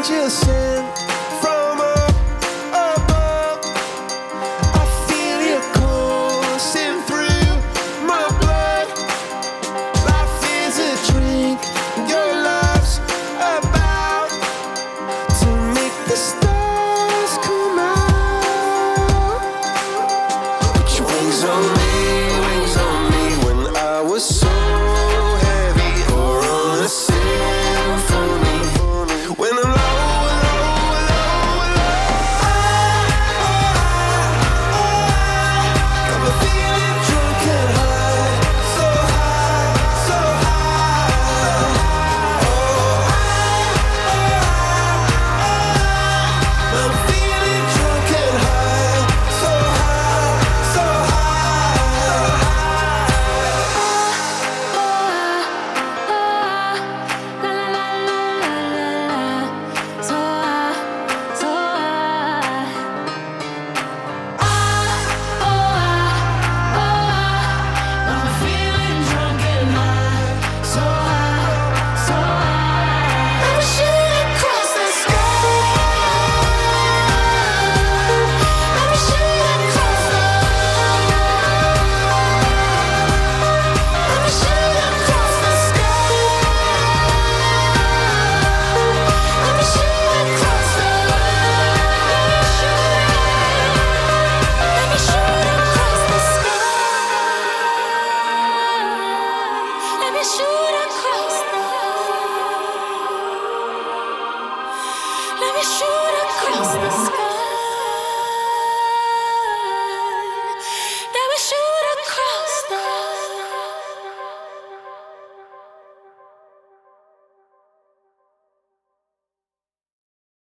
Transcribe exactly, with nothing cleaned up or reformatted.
angel sent from up above. I feel you coursing through my blood. Life is a drink, your love's about to make the stars come out. Put your wings on me, wings on me when I was so heavy, or on a symphony. When I'm low, low, low, low, got me feeling drunk and high, so high, so high. I'm feeling drunk and high, so high, so Shoot across the, let me shoot.